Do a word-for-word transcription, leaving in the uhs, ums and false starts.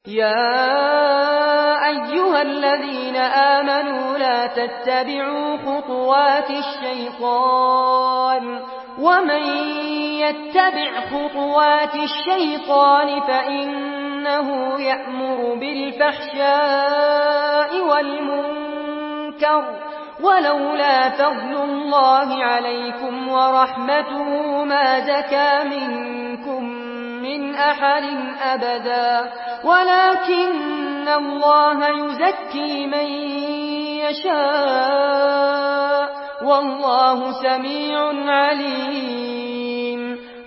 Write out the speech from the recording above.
يا أيها الذين آمنوا لا تتبعوا خطوات الشيطان ومن يتبع خطوات الشيطان فإنه يأمر بالفحشاء والمنكر ولولا فضل الله عليكم ورحمته ما زكى منكم من أحد أبدا ولكن الله يزكي من يشاء والله سميع عليم.